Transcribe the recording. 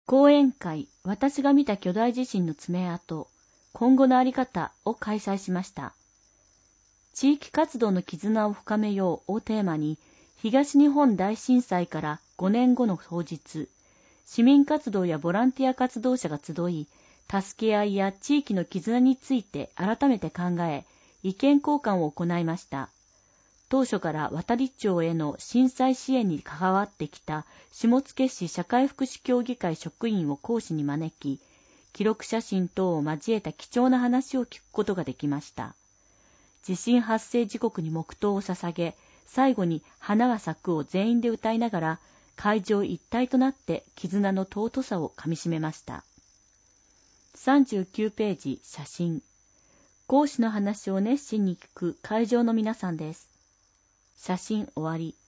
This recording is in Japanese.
講演会、私が見た巨大地震の爪痕、今後のあり方を開催しました。地域活動の絆を深めようをテーマに、東日本大震災から5年後の当日、市民活動やボランティア活動者が集い、助け合いや地域の絆について改めて考え、意見交換を行いました。当初から渡里町への震災支援に関わってきた下野市社会福祉協議会職員を講師に招き、記録写真等を交えた貴重な話を聞くことができました。地震発生時刻に黙祷を捧げ、最後に花が咲くを全員で歌いながら、会場一体となって絆の尊さをかみしめました。39ページ、写真。講師の話を熱心に聞く会場の皆さんです。写真終わり。